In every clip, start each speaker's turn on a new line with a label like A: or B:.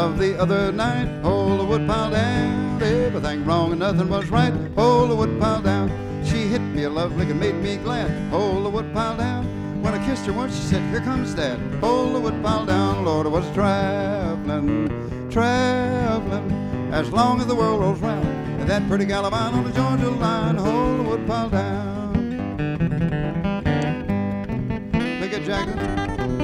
A: love the other night. Hold the wood pile down. Everything wrong and nothing was right. Hold the wood pile down. She hit me a love lick and made me glad. Hold the wood pile down. When I kissed her once, she said, here comes Dad. Hold the wood pile down. Lord, I was traveling, as long as the world rolls round. And that pretty gal of mine on the Georgia line. Hold the wood pile down. Look at Jackson.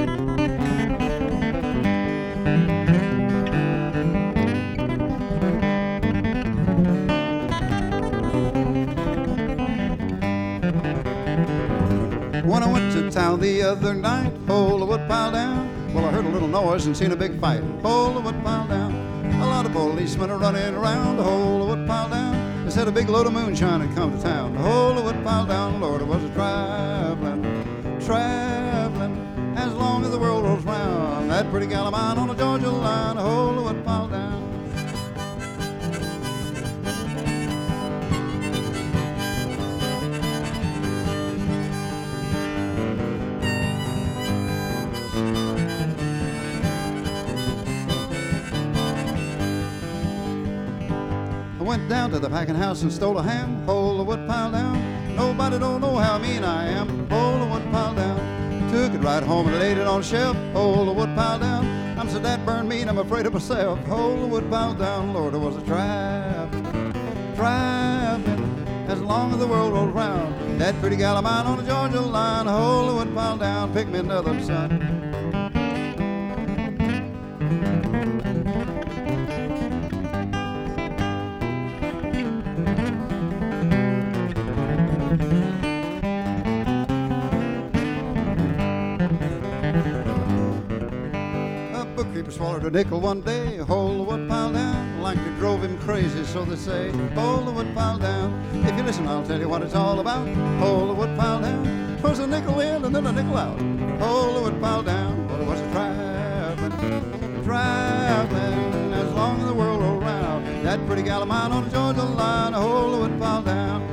A: When I went to town the other night, hold the wood pile down. Well, I heard a little noise and seen a big fight. Hold the wood pile down. A lot of policemen are running around. Hold the wood pile down. They said a big load of moonshine had come to town. Hold the wood pile down. Lord, it was a traveling, as long as the world rolls round. That pretty gal of mine on the Georgia line. Hold the wood pile down. I went down to the packing house and stole a ham. Hold the wood pile down. Nobody don't know how mean I am. Hold the wood pile down. Took it right home and laid it on a shelf. Hold the wood pile down. I'm so that burned mean I'm afraid of myself. Hold the wood pile down. Lord, it was a traveling, as long as the world rolled round. That pretty gal of mine on the Georgia line. Hold the wood pile down. Pick me another, son. Bookkeeper swallowed a nickel one day. Hold the wood pile down. Like it drove him crazy, so they say. Hold the wood pile down. If you listen, I'll tell you what it's all about. Hold the wood pile down. 'Twas a nickel in and then a nickel out. Hold the wood pile down. Well, it was a traveling, as long as the world rolled round. That pretty gal of mine on the Georgia line. Hold the wood pile down.